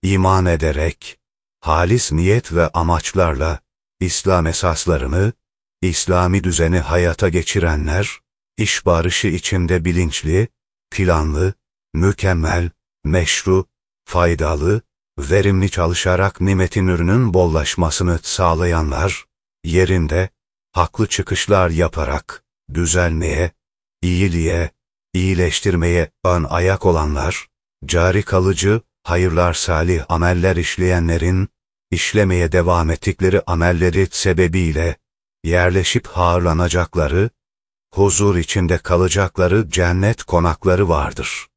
iman ederek, halis niyet ve amaçlarla, İslam esaslarını, İslami düzeni hayata geçirenler, iş barışı içinde bilinçli, planlı, mükemmel, meşru, faydalı, verimli çalışarak nimetin ürünün bollaşmasını sağlayanlar, yerinde, haklı çıkışlar yaparak, düzelmeye, iyiliğe, iyileştirmeye ön ayak olanlar, cari kalıcı, hayırlar salih ameller işleyenlerin, işlemeye devam ettikleri amelleri sebebiyle, yerleşip ağırlanacakları, huzur içinde kalacakları cennet konakları vardır.